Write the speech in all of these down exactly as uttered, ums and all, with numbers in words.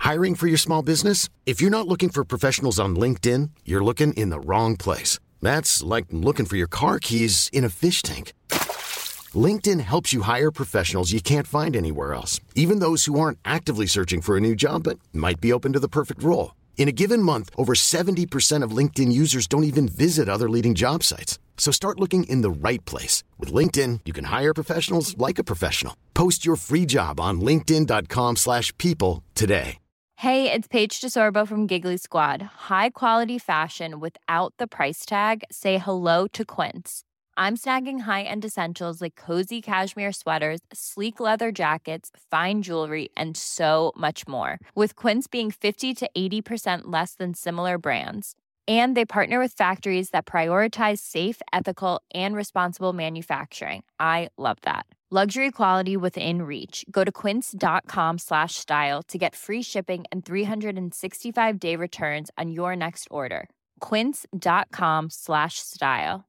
Hiring for your small business? If you're not looking for professionals on LinkedIn, you're looking in the wrong place. That's like looking for your car keys in a fish tank. LinkedIn helps you hire professionals you can't find anywhere else, even those who aren't actively searching for a new job but might be open to the perfect role. In a given month, over seventy percent of LinkedIn users don't even visit other leading job sites. So start looking in the right place. With LinkedIn, you can hire professionals like a professional. Post your free job on linkedin dot com slash people today. Hey, it's Paige DeSorbo from Giggly Squad. High quality fashion without the price tag. Say hello to Quince. I'm snagging high-end essentials like cozy cashmere sweaters, sleek leather jackets, fine jewelry, and so much more. With Quince being fifty to eighty percent less than similar brands. And they partner with factories that prioritize safe, ethical, and responsible manufacturing. I love that. Luxury quality within reach. Go to quince.com slash style to get free shipping and three sixty-five day returns on your next order. Quince.com slash style.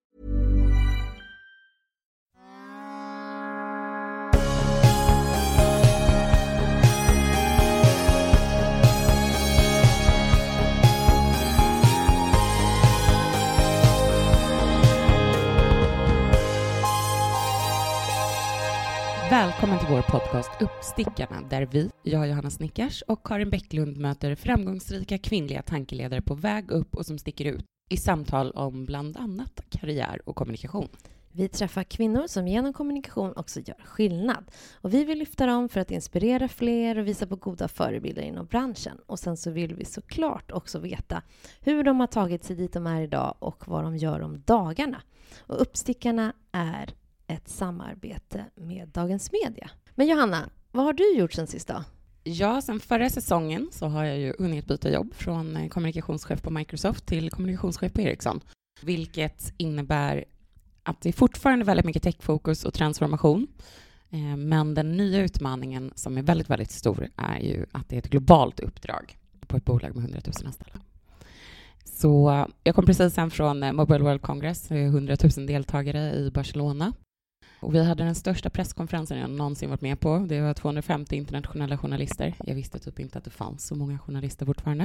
Välkommen till vår podcast Uppstickarna, där vi, jag Johanna Snickers och Karin Bäcklund möter framgångsrika kvinnliga tankeledare på väg upp och som sticker ut i samtal om bland annat karriär och kommunikation. Vi träffar kvinnor som genom kommunikation också gör skillnad. Och vi vill lyfta dem för att inspirera fler och visa på goda förebilder inom branschen. Och sen så vill vi såklart också veta hur de har tagit sig dit de är idag och vad de gör om dagarna. Och Uppstickarna är ett samarbete med Dagens Media. Men Johanna, vad har du gjort sen sista? Ja, sen förra säsongen så har jag ju hunnit byta jobb från kommunikationschef på Microsoft till kommunikationschef på Ericsson. Vilket innebär att det är fortfarande väldigt mycket techfokus och transformation. Men den nya utmaningen som är väldigt, väldigt stor är ju att det är ett globalt uppdrag på ett bolag med hundratusen anställda. Så jag kom precis sen från Mobile World Congress, hundratusen deltagare i Barcelona. Och vi hade den största presskonferensen jag någonsin varit med på. Det var tvåhundrafemtio internationella journalister. Jag visste typ inte att det fanns så många journalister fortfarande.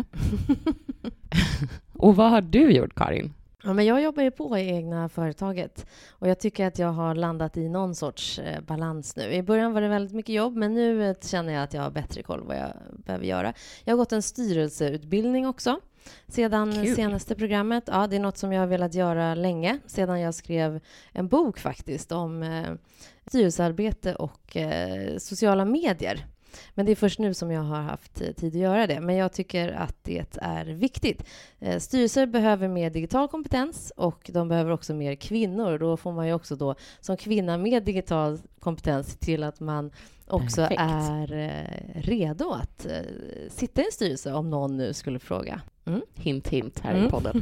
Och vad har du gjort, Karin? Ja, men jag jobbar ju på i egna företaget. Och jag tycker att jag har landat i någon sorts eh, balans nu. I början var det väldigt mycket jobb, men nu eh, känner jag att jag har bättre koll vad jag behöver göra. Jag har gått en styrelseutbildning också. Sedan Kul. senaste programmet. Ja, det är något som jag har velat göra länge. Sedan jag skrev en bok faktiskt om eh, styrelsearbete och eh, sociala medier. Men det är först nu som jag har haft tid att göra det. Men jag tycker att det är viktigt. Eh, styrelser behöver mer digital kompetens och de behöver också mer kvinnor. Då får man ju också då som kvinna med digital kompetens till att man också Perfekt. är eh, redo att eh, sitta i en styrelse om någon nu skulle fråga. Mm. Hint, hint här Mm. i podden.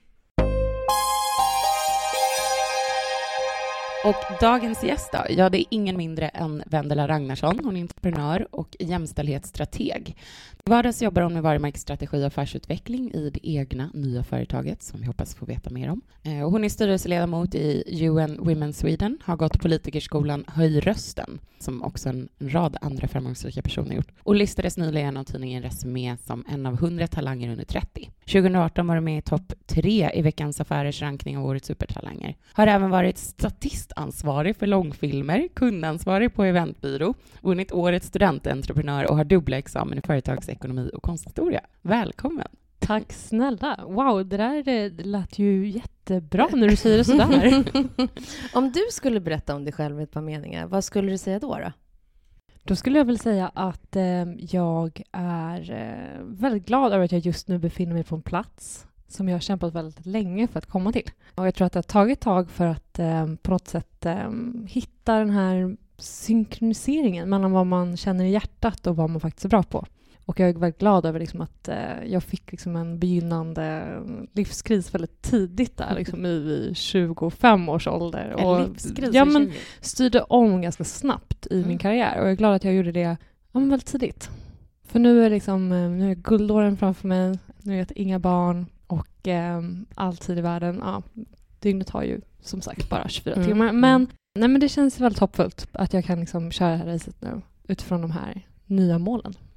Och dagens gäst då? Ja, det är ingen mindre än Vendela Ragnarsson. Hon är entreprenör och jämställdhetsstrateg. I vardags jobbar hon med varumärkesstrategi och affärsutveckling i det egna nya företaget som vi hoppas få veta mer om. Och hon är styrelseledamot i U N Women Sweden, har gått politikerskolan Höj rösten, som också en rad andra framgångsrika personer gjort. Och listades nyligen av tidningen Resumé som en av hundra talanger under trettio. tjugo arton var hon med i topp tre i Veckans Affärers rankning av årets supertalanger. Har även varit statistansvarig för långfilmer, kundansvarig på eventbyrå, vunnit årets studententreprenör och har dubbla examen i företagsekonomi och konsthistoria. Välkommen! Tack snälla. Wow, det där det lät ju jättebra när du säger det sådär. Om du skulle berätta om dig själv med ett par meningar, vad skulle du säga då då? Då skulle jag väl säga att eh, jag är eh, väldigt glad över att jag just nu befinner mig på en plats som jag har kämpat väldigt länge för att komma till. Och jag tror att det har tagit tag för att eh, på något sätt eh, hitta den här synkroniseringen mellan vad man känner i hjärtat och vad man faktiskt är bra på. Och jag är väldigt glad över liksom att eh, jag fick liksom en begynnande livskris väldigt tidigt där, liksom i tjugofem års ålder. En och livskris? Ja, men styrde om ganska snabbt i Mm. min karriär. Och jag är glad att jag gjorde det ja, men väldigt tidigt. För nu är, liksom, nu är guldåren framför mig, nu är jag inga barn och eh, alltid i världen. Ja, dygnet har ju som sagt bara tjugofyra Mm. timmar. Men, nej, men det känns väldigt hoppfullt att jag kan liksom köra det här racet nu utifrån de här nya målen.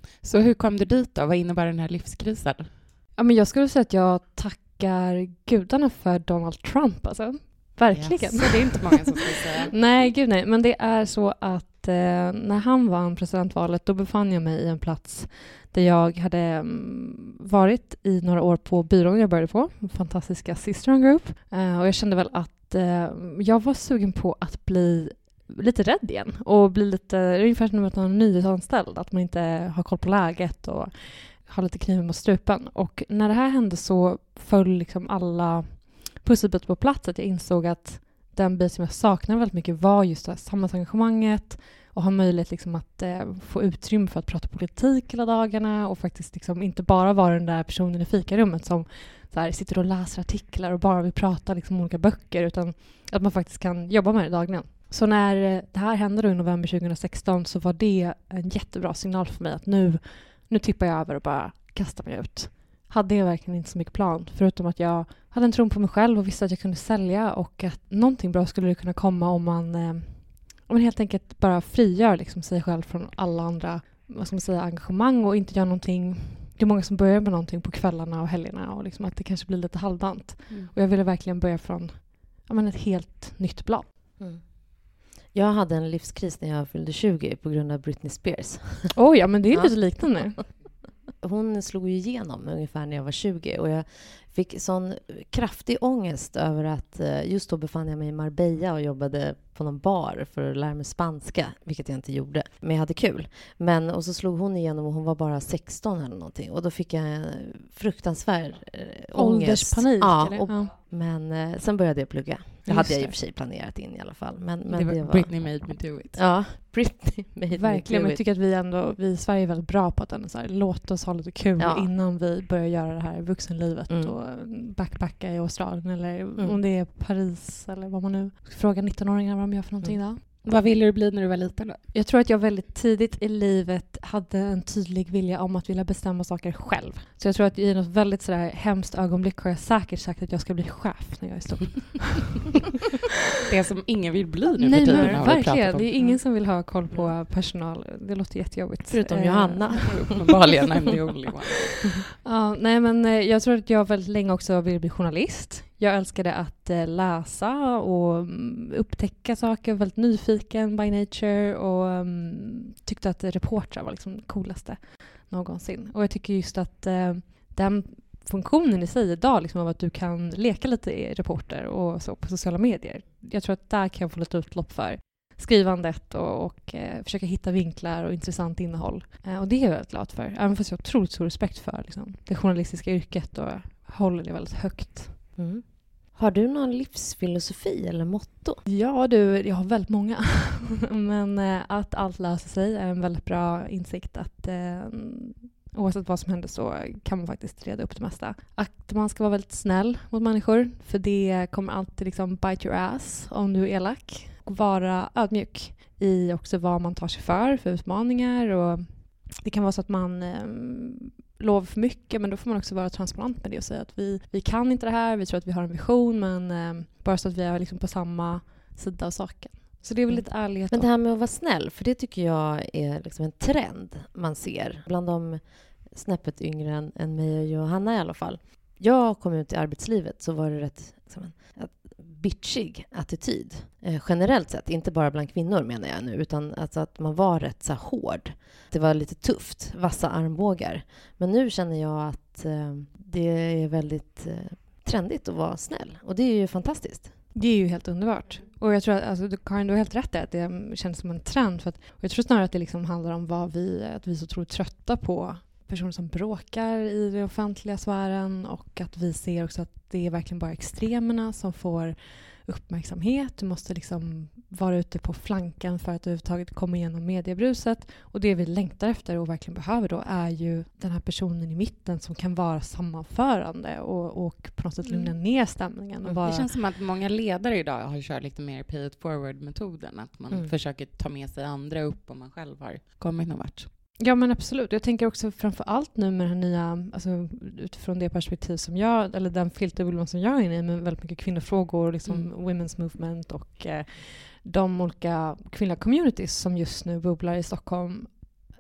Så hur kom du dit då? Vad innebär den här livskrisen? Ja, men jag skulle säga att jag tackar gudarna för Donald Trump. Alltså. Verkligen. Yes. Så det är inte många som skulle säga. Nej, gud nej. Men det är så att eh, när han vann presidentvalet, då befann jag mig i en plats där jag hade mm, varit i några år på byrån jag började på, fantastiska Sisteron Group. Eh, och jag kände väl att eh, jag var sugen på att bli lite rädd igen och bli lite, ungefär som att man är nyanställd, att man inte har koll på läget och har lite kniven mot strupen. Och när det här hände så föll liksom alla pusselbitar på plats, att jag insåg att den bit som jag saknade väldigt mycket var just det här samhällsengagemanget och ha möjlighet liksom att eh, få utrymme för att prata politik hela dagarna och faktiskt liksom inte bara vara den där personen i fikarummet som så här, sitter och läser artiklar och bara vill prata liksom olika böcker, utan att man faktiskt kan jobba med det dagligen. Så när det här hände då i november tjugohundrasexton så var det en jättebra signal för mig att nu, nu tippar jag över och bara kastar mig ut. Hade jag verkligen inte så mycket plan, förutom att jag hade en tro på mig själv och visste att jag kunde sälja och att någonting bra skulle kunna komma om man, eh, om man helt enkelt bara frigör liksom sig själv från alla andra, vad ska man säga, engagemang och inte gör någonting. Det är många som börjar med någonting på kvällarna och helgerna och liksom att det kanske blir lite halvdant. Mm. Och jag ville verkligen börja från ja, men ett helt nytt blad. Mm. Jag hade en livskris när jag fyllde tjugo på grund av Britney Spears. Oj, ja, men det är ja. lite liknande. Hon slog ju igenom ungefär när jag var tjugo och jag fick sån kraftig ångest över att just då befann jag mig i Marbella och jobbade på någon bar för att lära mig spanska, vilket jag inte gjorde. Men jag hade kul. Men, och så slog hon igenom och hon var bara sexton eller någonting. Och då fick jag en fruktansvärd äh, ångest. Ålderspanik? Ja, eller? och, ja. Men äh, sen började jag plugga. Det just hade jag det. i och för sig planerat in i alla fall. Men, men det var, det var... Britney made me do it. Ja, Britney made Verkligen, me do men jag it. tycker att vi ändå, vi i Sverige är väldigt bra på att ändå så här, låta oss ha lite kul Ja. innan vi börjar göra det här vuxenlivet Mm. och backpacka i Australien eller Mm. om det är Paris eller vad man nu frågar nittonåringar vad de gör för någonting Mm. idag. Vad ville du bli när du var liten då? Jag tror att jag väldigt tidigt i livet hade en tydlig vilja om att vilja bestämma saker själv. Så jag tror att i något väldigt sådär hemskt ögonblick har jag säkert sagt att jag ska bli chef när jag är stor. Det som ingen vill bli nu Nej, för tiden. men har vi verkligen. pratat om. Det är ingen som vill ha koll på personal. Det låter jättejobbigt. Förutom Eh, Johanna. Uppenbarligen, I'm the only one. Ja, nej, men eh, jag tror att jag väldigt länge också ville bli journalist. Jag älskade att eh, läsa och um, upptäcka saker, väldigt nyfiken by nature och um, tyckte att reportrar var liksom det coolaste någonsin. Och jag tycker just att eh, den funktionen i sig idag liksom av att du kan leka lite i reporter och så på sociala medier. Jag tror att där kan jag få lite utlopp för skrivandet och, och eh, försöka hitta vinklar och intressant innehåll. Eh, och det är jag väldigt glad för. Även fast jag har otroligt stor respekt för liksom, det journalistiska yrket och håller det väldigt högt. Mm. Har du någon livsfilosofi eller motto? Ja du, jag har väldigt många. Men eh, att allt löser sig är en väldigt bra insikt. Att eh, oavsett vad som händer så kan man faktiskt reda upp det mesta. Att man ska vara väldigt snäll mot människor. För det kommer alltid liksom bite your ass om du är elak. Och vara ödmjuk i också vad man tar sig för, för utmaningar. Och det kan vara så att man eh, lovar för mycket, men då får man också vara transparent med det och säga att vi, vi kan inte det här, vi tror att vi har en vision, men eh, bara så att vi är liksom på samma sida av saken. Så det är väl lite ärlighet. Men det här med att vara snäll, för det tycker jag är liksom en trend man ser bland de snäppet yngre än, än mig och Johanna i alla fall. Jag kom ut i arbetslivet så var det rätt liksom, en bitchig attityd. Eh, generellt sett, inte bara bland kvinnor menar jag nu, utan alltså att man var rätt så hård. Det var lite tufft, vassa armbågar. Men nu känner jag att eh, det är väldigt eh, trendigt att vara snäll. Och det är ju fantastiskt. Det är ju helt underbart. Och jag tror att alltså, Karin, du har helt rätt i att det känns som en trend. För att, och jag tror snarare att det liksom handlar om vad vi, att vi är så otroligt trötta på personer som bråkar i den offentliga sfären, och att vi ser också att det är verkligen bara extremerna som får uppmärksamhet. Du måste liksom vara ute på flanken för att överhuvudtaget komma igenom mediebruset. Och det vi längtar efter och verkligen behöver då är ju den här personen i mitten som kan vara sammanförande och, och på något sätt lugna ner stämningen. Och bara... Det känns som att många ledare idag har kört lite mer pay it forward-metoden. Att man Mm. försöker ta med sig andra upp om man själv har kommit någon vart. Ja, men absolut. Jag tänker också framför allt nu med den här nya, alltså utifrån det perspektiv som jag, eller den filterbulvan som jag är inne i med väldigt mycket kvinnofrågor, liksom Mm. women's movement och eh, de olika kvinnliga communities som just nu bubblar i Stockholm,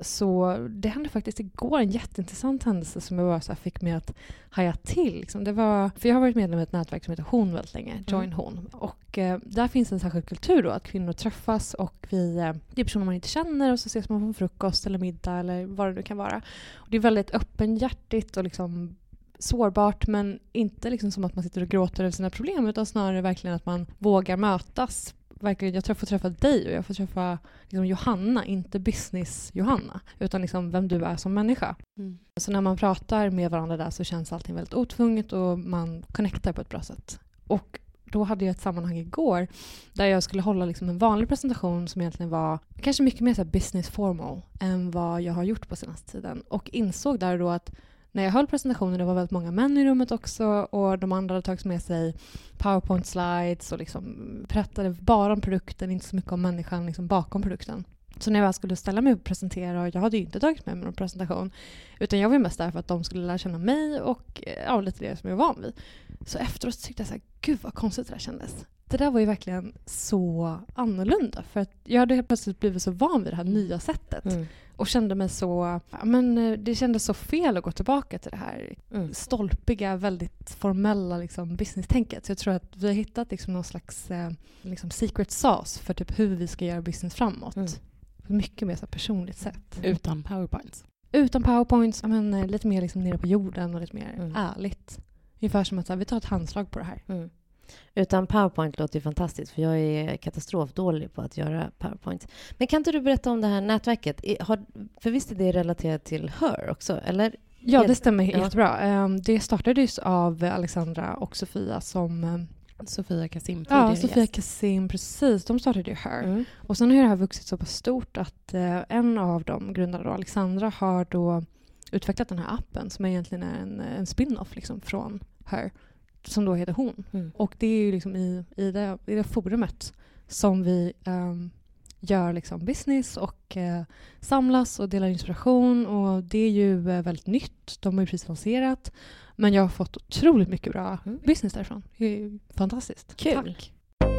Så det hände faktiskt igår en jätteintressant händelse som jag bara så här fick mig att haja till. Liksom. Det var, för jag har varit medlem i ett nätverk som heter Hon väldigt länge, Join mm. Hon. Och eh, där finns en särskild kultur då, att kvinnor träffas och vi, eh, det är personer man inte känner och så ses man på frukost eller middag eller vad det nu kan vara. Och det är väldigt öppenhjärtigt och liksom sårbart, men inte liksom som att man sitter och gråter över sina problem, utan snarare verkligen att man vågar mötas. Verkligen, jag får träffa dig och jag får träffa liksom Johanna, inte business-Johanna, utan liksom vem du är som människa. Mm. Så när man pratar med varandra där så känns allting väldigt otvunget och man connectar på ett bra sätt. Och då hade jag ett sammanhang igår där jag skulle hålla liksom en vanlig presentation som egentligen var kanske mycket mer så här business formal än vad jag har gjort på senaste tiden. Och insåg där då att när jag höll presentationen, det var väldigt många män i rummet också och de andra hade tagit med sig PowerPoint slides och liksom berättade bara om produkten, inte så mycket om människan liksom bakom produkten. Så när jag skulle ställa mig upp och presentera, och jag hade ju inte tagit med mig någon presentation, utan jag var mest där för att de skulle lära känna mig och ja, lite det som jag var van vid. Så efteråt tyckte jag så här, gud vad konstigt det där kändes. Det där var ju verkligen så annorlunda, för att jag hade helt plötsligt blivit så van vid det här nya sättet. Mm. Och kände mig så, ja, men det kändes så fel att gå tillbaka till det här mm. stolpiga, väldigt formella liksom, business-tänket. Så jag tror att vi har hittat liksom, någon slags eh, liksom secret sauce för typ hur vi ska göra business framåt. Mm. Mycket mer så personligt sätt. Utan powerpoints. Utan powerpoints, men lite mer liksom, nere på jorden och lite mer mm. ärligt. Ungefär som att så här, vi tar ett handslag på det här. Mm. Utan PowerPoint låter ju fantastiskt, för jag är katastrofdålig på att göra PowerPoint. Men kan inte du berätta om det här nätverket? Har, för visst är det relaterat till Her också, eller? Ja, det stämmer ja. jättebra. Det startades av Alexandra och Sofia som... Sofia Kasim. Ja, Sofia Kasim, precis. De startade ju Her. Mm. Och sen har det här vuxit så pass stort att en av dem, grundare då, Alexandra, har då utvecklat den här appen som egentligen är en, en spin-off liksom, från Her, som då heter Hon. Mm. Och det är ju liksom i, i, det, i det forumet som vi um, gör liksom business och uh, samlas och delar inspiration. Och det är ju uh, väldigt nytt. De har ju precis lanserat. Men jag har fått otroligt mycket bra mm. business därifrån. Det är fantastiskt. Kul. Tack.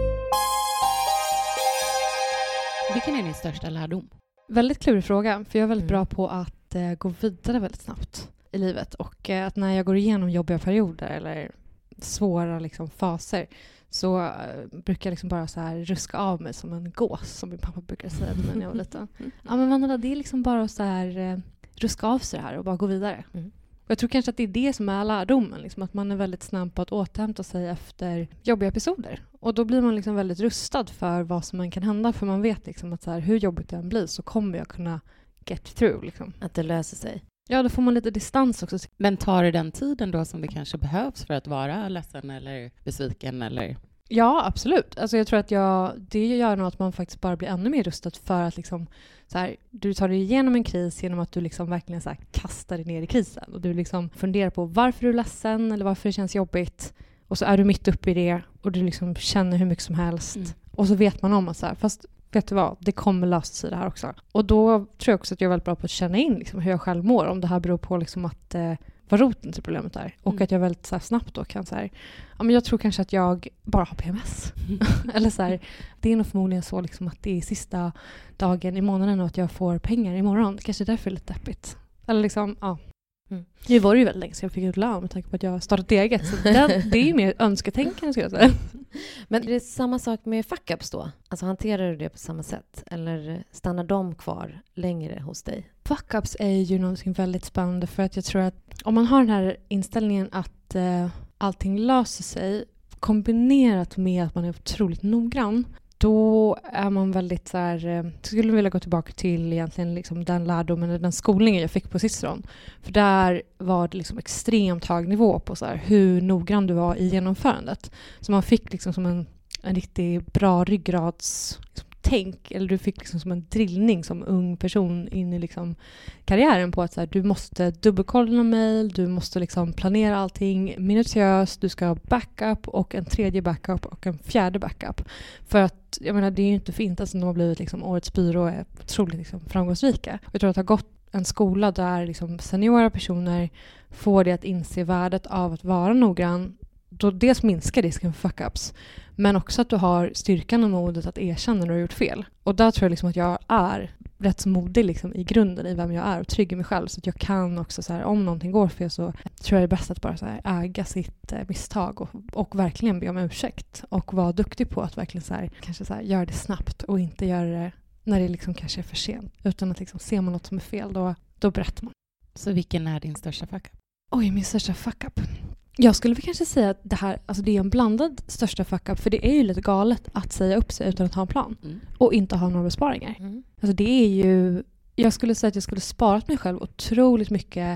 Vilken är din största lärdom? Väldigt klurig fråga. För jag är väldigt mm. bra på att uh, gå vidare väldigt snabbt i livet. Och uh, att när jag går igenom jobbiga perioder eller svåra liksom, faser, så uh, brukar jag liksom bara så här ruska av mig som en gås, som min pappa brukar säga till mig när jag var liten. Ja, men Vanilla, det är liksom bara så här uh, ruska av sig det här och bara gå vidare. Mm. Och jag tror kanske att det är det som är lärdomen, liksom, att man är väldigt snabb på att återhämta sig efter jobbiga episoder. Och då blir man liksom väldigt rustad för vad som man kan hända, för man vet liksom att så här, hur jobbigt det än blir så kommer jag kunna get through. Liksom. Att det löser sig. Ja, då får man lite distans också. Men tar det den tiden då som det kanske behövs för att vara ledsen eller besviken? Eller? Ja, absolut. Alltså jag tror att jag, det gör nog att man faktiskt bara blir ännu mer rustad för att liksom, så här, du tar dig igenom en kris genom att du liksom verkligen så här, kastar dig ner i krisen. Och du liksom funderar på varför du är ledsen eller varför det känns jobbigt. Och så är du mitt uppe i det och du liksom känner hur mycket som helst. Mm. Och så vet man om att så här, fast vet du vad, det kommer lösa sig det här också. Och då tror jag också att jag är väldigt bra på att känna in liksom, hur jag själv mår. Om det här beror på liksom, att eh, vad roten till problemet är. Och mm. att jag väldigt så här, snabbt då kan säga, ja, men jag tror kanske att jag bara har P M S. Mm. Eller så här, det är nog förmodligen så liksom, att det är sista dagen i månaden och att jag får pengar imorgon. Kanske därför är det lite deppigt. Eller liksom, ja. Mm. Nu var det ju väldigt länge så jag fick ut lön med tanke på att jag startat eget. Så det, det är ju mer önsketänkande, skulle jag säga. Men är det samma sak med fuck-ups då? Alltså hanterar du det på samma sätt? Eller stannar de kvar längre hos dig? Fuck-ups är ju någonting väldigt spännande, för att jag tror att om man har den här inställningen att eh, allting löser sig kombinerat med att man är otroligt noggrann, då är man väldigt så här, jag skulle vilja gå tillbaka till egentligen liksom den lärdomen eller den skolningen jag fick på Cicero. För där var det liksom extremt hög nivå på så här, hur noggrann du var i genomförandet. Så man fick liksom som en, en riktigt bra ryggrads liksom, tänk, eller du fick liksom som en drillning som ung person in i liksom karriären på att så här, du måste dubbelkolla mejl, du måste liksom planera allting minutiöst, du ska ha backup och en tredje backup och en fjärde backup. För att, jag menar, det är ju inte för inte som de har blivit liksom årets byrå och är otroligt liksom framgångsrika. Jag tror att det har gått en skola där liksom seniora personer får det att inse värdet av att vara noggrann. Då dels minskar risken för fuck-ups, men också att du har styrkan och modet att erkänna när du har gjort fel. Och där tror jag liksom att jag är rätt så modig liksom, i grunden i vem jag är och trygg i mig själv. Så att jag kan också, så här, om någonting går fel så tror jag det är bäst att bara så här, äga sitt eh, misstag och, och verkligen be om ursäkt. Och vara duktig på att verkligen så här, kanske så här, göra det snabbt och inte göra det när det liksom kanske är för sent. Utan att liksom, ser man något som är fel, då, då berättar man. Så vilken är din största fuck up? Oj, min största fuck up. Jag skulle väl kanske säga att det här, alltså det är en blandad största fuck up, för det är ju lite galet att säga upp sig utan att ha en plan Mm. och inte ha några besparingar. Mm. Alltså det är ju, jag skulle säga att jag skulle sparat mig själv otroligt mycket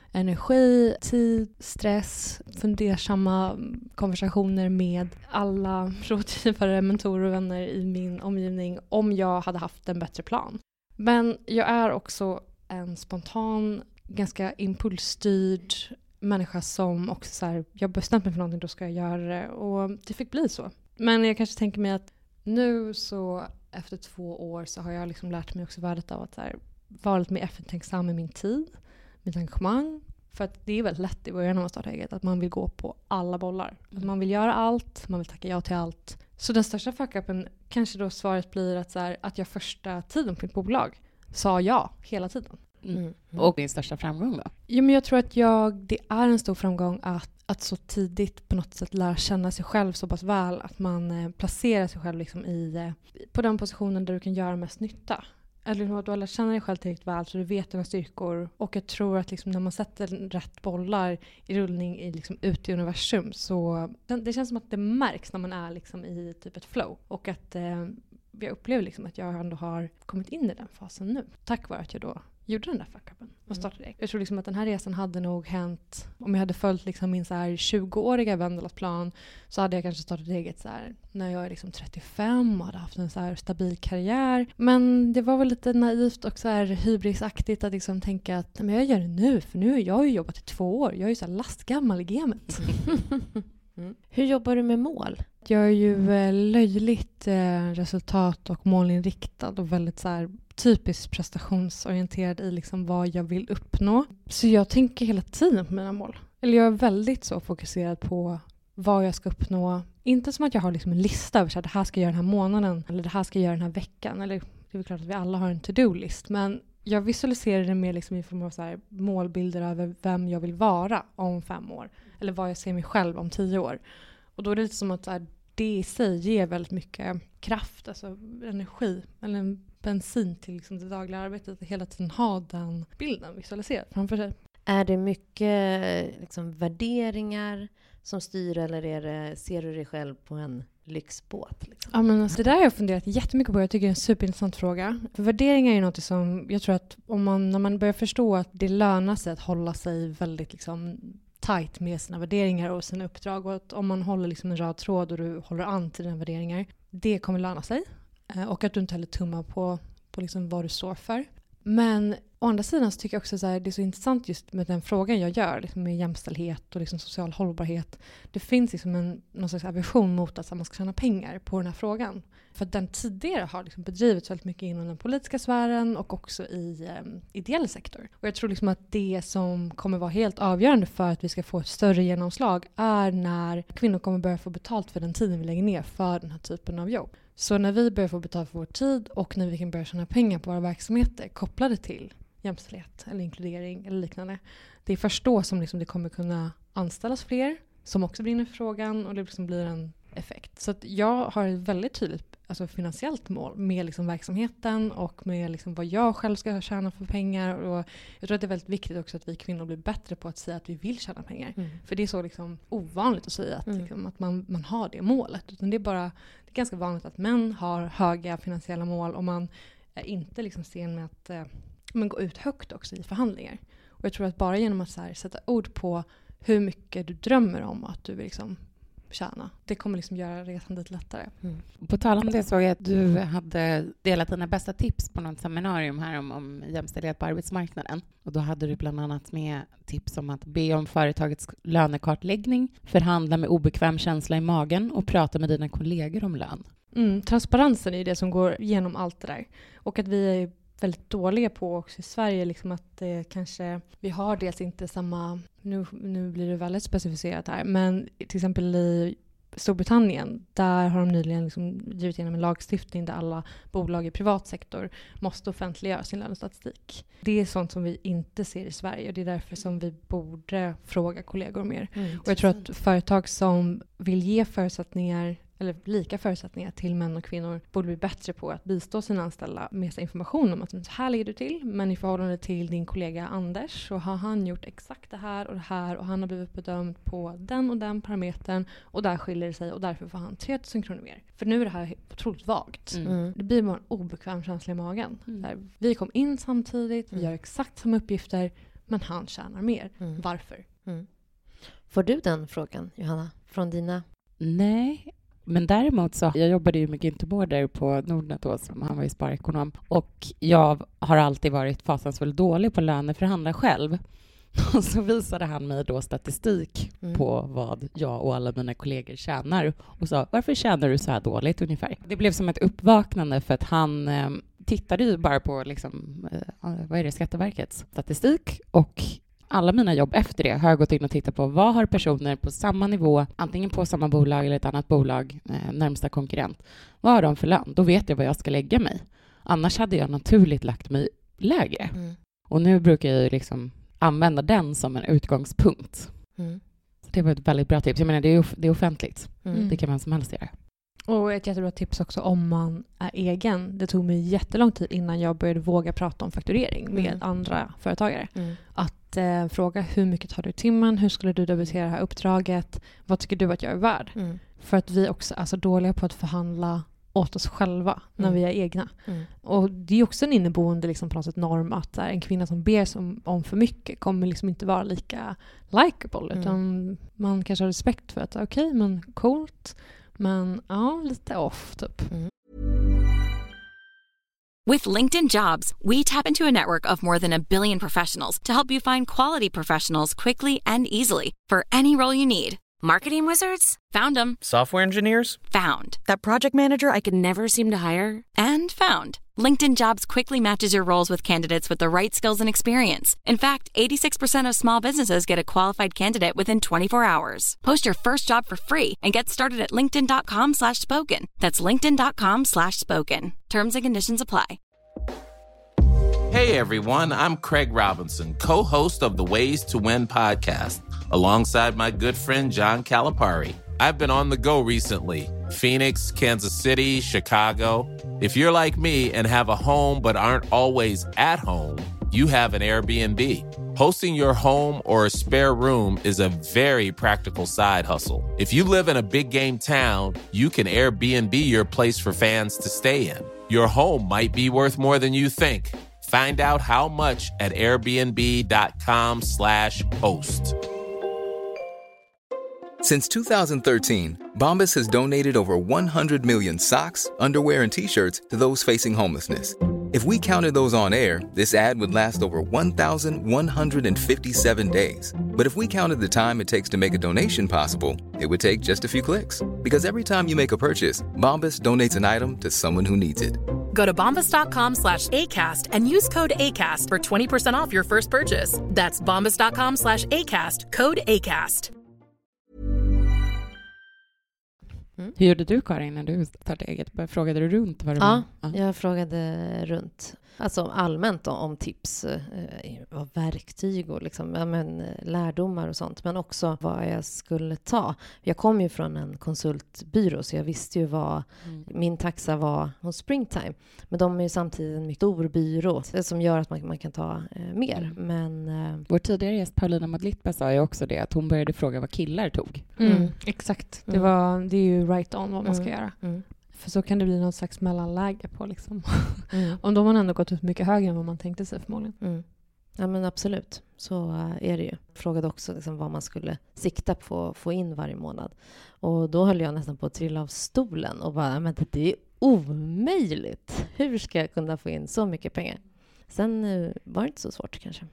energi, tid, stress, fundersamma konversationer med alla rådgivare, mentorer och vänner i min omgivning om jag hade haft en bättre plan. Men jag är också en spontan, ganska impulsstyrd människa som också så här, jag bestämt mig för någonting, då ska jag göra det. Och det fick bli så. Men jag kanske tänker mig att nu så efter två år så har jag liksom lärt mig också värdet av att så här, vara lite mer eftertänksam med min tid, mitt engagemang. För att det är väldigt lätt i början när man startar eget att man vill gå på alla bollar. Att man vill göra allt, man vill tacka ja till allt. Så den största fuck-upen kanske då svaret blir att, så här, att jag första tiden på mitt bolag sa ja hela tiden. Mm. Mm. Och din största framgång då? Jo, men jag tror att jag, det är en stor framgång att, att så tidigt på något sätt lära känna sig själv så pass väl att man eh, placerar sig själv liksom i, eh, på den positionen där du kan göra mest nytta. Eller att du har lärt känna dig själv tillräckligt väl så du vet dina styrkor. Och jag tror att liksom när man sätter rätt bollar i rullning i, liksom, ut i universum så det, det känns som att det märks när man är liksom, i typ ett flow. Och att eh, jag upplever liksom att jag ändå har kommit in i den fasen nu. Tack vare att jag då gjorde den där fuck-upen och startade det. Jag tror liksom att den här resan hade nog hänt, om jag hade följt liksom min så här tjugoåriga Vendelas-plan så hade jag kanske startat eget så här när jag är liksom trettiofem och hade haft en så här stabil karriär. Men det var väl lite naivt och så här hybrisaktigt att liksom tänka att men jag gör det nu, för nu har jag ju jobbat i två år. Jag är ju så här lastgammal i gamet. Mm. Hur jobbar du med mål? Jag är ju eh, löjligt eh, resultat- och målinriktad och väldigt så här typiskt prestationsorienterad i liksom vad jag vill uppnå. Så jag tänker hela tiden på mina mål. Eller jag är väldigt så fokuserad på vad jag ska uppnå. Inte som att jag har liksom en lista över så att det här ska jag göra den här månaden eller det här ska jag göra den här veckan. Eller det är väl klart att vi alla har en to-do-list. Men jag visualiserar det mer liksom i form av så här målbilder över vem jag vill vara om fem år. Eller vad jag ser mig själv om tio år. Och då är det lite som att så här, det i sig ger väldigt mycket kraft, alltså energi eller en bensin till liksom det dagliga arbetet. Att hela tiden ha den bilden visualiserad framför sig. Är det mycket liksom, värderingar som styr eller är det, ser du dig själv på en lyxbåt? Liksom? Ja, men alltså, det där har jag funderat jättemycket på. Jag tycker det är en superintressant fråga. För värderingar är ju något som jag tror att om man, när man börjar förstå att det lönar sig att hålla sig väldigt liksom tajt med sina värderingar och sina uppdrag och att om man håller liksom en röd tråd och du håller an till dina värderingar, det kommer löna sig. Och att du inte heller tummar på, på liksom vad du står för. Men å andra sidan så tycker jag också att det är så intressant just med den frågan jag gör liksom med jämställdhet och liksom social hållbarhet. Det finns liksom en, någon slags aversion mot att man ska tjäna pengar på den här frågan. För att den tidigare har liksom bedrivits väldigt mycket inom den politiska sfären och också i um, ideell sektor. Och jag tror liksom att det som kommer vara helt avgörande för att vi ska få ett större genomslag är när kvinnor kommer börja få betalt för den tiden vi lägger ner för den här typen av jobb. Så när vi börjar få betalt för vår tid och när vi kan börja tjäna pengar på våra verksamheter kopplade till jämställdhet eller inkludering eller liknande. Det är först då som liksom det kommer kunna anställas fler som också brinner för frågan och det liksom blir en effekt. Så att jag har ett väldigt tydligt alltså finansiellt mål med liksom verksamheten och med liksom vad jag själv ska tjäna för pengar. Och jag tror att det är väldigt viktigt också att vi kvinnor blir bättre på att säga att vi vill tjäna pengar. Mm. För det är så liksom ovanligt att säga att, mm. liksom, att man, man har det målet. Utan det är bara det är ganska vanligt att män har höga finansiella mål och man är inte liksom sen med att eh, man går ut högt också i förhandlingar. Och jag tror att bara genom att så här, sätta ord på hur mycket du drömmer om att du vill liksom tjäna. Det kommer liksom göra resan lite lättare. Mm. På tal om det såg jag att du hade delat dina bästa tips på något seminarium här om, om jämställdhet på arbetsmarknaden. Och då hade du bland annat med tips om att be om företagets lönekartläggning, förhandla med obekväm känsla i magen och prata med dina kollegor om lön. Mm, transparensen är det som går igenom allt det där. Och att vi är väldigt dåliga på också i Sverige liksom att det kanske vi har dels inte samma nu, nu blir det väldigt specificerat här men till exempel i Storbritannien, där har de nyligen liksom drivit igenom en lagstiftning där alla bolag i privat sektor måste offentliggöra sin lönestatistik. Det är sånt som vi inte ser i Sverige och det är därför som vi borde fråga kollegor mer. Mm, och jag tror att företag som vill ge förutsättningar eller lika förutsättningar till män och kvinnor borde bli bättre på att bistå sina anställda med information om att så här ligger du till, men i förhållande till din kollega Anders så har han gjort exakt det här och det här och han har blivit bedömd på den och den parametern och där skiljer det sig och därför får han tre tusen kronor mer. För nu är det här otroligt vagt. Mm. Det blir bara en obekväm känsla i magen. Mm. Där vi kom in samtidigt, vi gör exakt samma uppgifter, men han tjänar mer. Mm. Varför? Mm. Får du den frågan, Johanna, från dina? Nej. Men däremot så, jag jobbade ju med Günther Mårder på Nordnet då, som han var ju sparekonom. Och jag har alltid varit fasansfullt dålig på löneförhandla själv. Och så visade han mig då statistik mm. på vad jag och alla mina kollegor tjänar. Och sa, varför tjänar du så här dåligt ungefär? Det blev som ett uppvaknande för att han eh, tittade ju bara på liksom, eh, vad är det, Skatteverkets statistik och alla mina jobb efter det har jag gått in och tittat på vad har personer på samma nivå, antingen på samma bolag eller ett annat bolag, eh, närmsta konkurrent. Vad har de för lön? Då vet jag vad jag ska lägga mig. Annars hade jag naturligt lagt mig lägre. Mm. Och nu brukar jag ju liksom använda den som en utgångspunkt. Mm. Så det var ett väldigt bra tips. Jag menar, det är, det är offentligt. Mm. Det kan man som helst göra. Och ett jättebra tips också om man är egen. Det tog mig jättelång tid innan jag började våga prata om fakturering med mm. andra företagare. Mm. Att eh, fråga hur mycket tar du i timmen? Hur skulle du debitera det här uppdraget? Vad tycker du att jag är värd? Mm. För att vi också är så dåliga på att förhandla åt oss själva när mm. vi är egna. Mm. Och det är också en inneboende liksom, på något sätt norm att en kvinna som ber som, om för mycket kommer liksom inte vara lika likeable. Mm. Utan man kanske har respekt för att okej, okay, men coolt. Men ja, lite off typ. Mm. With LinkedIn Jobs, we tap into a network of more than a billion professionals to help you find quality professionals quickly and easily for any role you need. Marketing wizards? Found them. Software engineers? Found. That project manager I could never seem to hire? And found. LinkedIn Jobs quickly matches your roles with candidates with the right skills and experience. In fact, eighty-six percent of small businesses get a qualified candidate within twenty-four hours. Post your first job for free and get started at linkedin.com slash spoken. That's linkedin.com slash spoken. Terms and conditions apply. Hey everyone, I'm Craig Robinson, co-host of the Ways to Win podcast, alongside my good friend John Calipari. I've been on the go recently. Phoenix, Kansas City, Chicago. If you're like me and have a home but aren't always at home, you have an Airbnb. Hosting your home or a spare room is a very practical side hustle. If you live in a big game town, you can Airbnb your place for fans to stay in. Your home might be worth more than you think. Find out how much at airbnb.com slash host. Since two thousand thirteen, Bombas has donated over one hundred million socks, underwear, and T-shirts to those facing homelessness. If we counted those on air, this ad would last over one thousand one hundred fifty-seven days. But if we counted the time it takes to make a donation possible, it would take just a few clicks. Because every time you make a purchase, Bombas donates an item to someone who needs it. Go to bombas.com slash ACAST and use code ACAST for twenty percent off your first purchase. That's bombas.com slash ACAST, code ACAST. Mm. Hur gjorde du, Karin, när du startade eget? Frågade du runt? Vad det ja, var? ja, jag frågade runt. Alltså allmänt då, om tips, eh, vad verktyg och liksom, ja, men, lärdomar och sånt. Men också vad jag skulle ta. Jag kom ju från en konsultbyrå så jag visste ju vad mm. min taxa var hos Springtime. Men de är ju samtidigt en mycket stor byrå som gör att man, man kan ta eh, mer. Mm. Men, eh... Vår tidigare gäst Paulina Madlitba sa ju också det, att hon började fråga vad killar tog. Mm. Mm. Exakt. Det, var, det är ju right on vad man ska mm. göra. Mm. För så kan det bli något slags mellanläge på liksom. Mm. Om de har ändå gått upp mycket högre än vad man tänkte sig förmodligen. Mm. Ja men absolut, så är det ju. Jag frågade också liksom vad man skulle sikta på att få in varje månad. Och då höll jag nästan på att trilla av stolen och bara, men det är omöjligt. Hur ska jag kunna få in så mycket pengar? Sen eh, var det inte så svårt kanske.